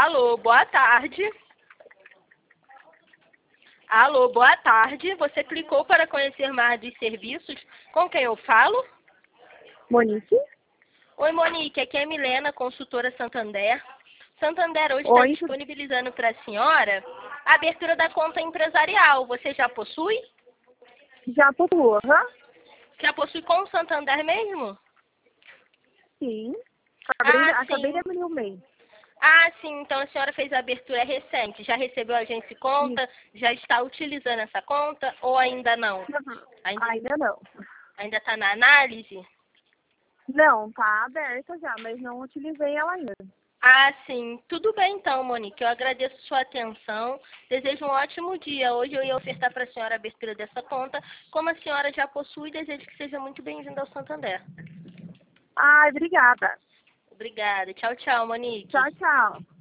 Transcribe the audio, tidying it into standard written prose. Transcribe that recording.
Alô, boa tarde. Alô, boa tarde. Você clicou para conhecer mais dos serviços? Com quem eu falo? Monique? Oi, Monique. Aqui é Milena, consultora Santander. Santander hoje está Oi, disponibilizando para a senhora a abertura da conta empresarial. Você já possui? já possuo, Já possui com o Santander mesmo? Sim. Ah, Acabei de sim. abrir o mês. Ah, sim. Então a senhora fez a abertura recente. Já recebeu a agência Isso. conta? Já está utilizando essa conta ou ainda não? Uhum. Ainda Ainda não. ainda está na análise? Não, tá aberta já, mas não utilizei ela ainda. Ah, sim. Tudo bem então, Monique. Eu agradeço sua atenção. Desejo um ótimo dia. Hoje eu ia ofertar para a senhora a abertura dessa conta. Como a senhora já possui, desejo que seja muito bem-vinda ao Santander. Ai, obrigada. Obrigada. Tchau, tchau, Monique. Tchau, tchau.